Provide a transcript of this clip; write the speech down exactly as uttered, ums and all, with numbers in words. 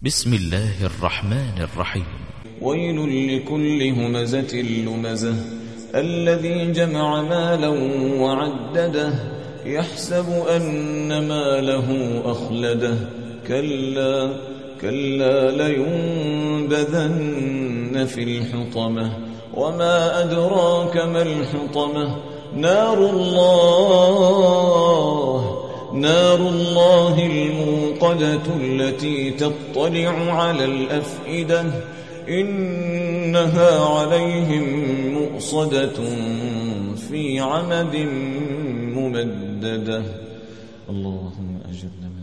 بسم الله الرحمن الرحيم. ويل لكل همزة لمزة الذي جمع مالا وعدده يحسب أن ماله أخلده كلا كلا لينبذن في الحطمة وما أدراك ما الحطمة نار الله نار الله الموقدة التي تطلع على الأفئدة إنها عليهم مؤصدة في عمد ممددة. اللهم أجرنا.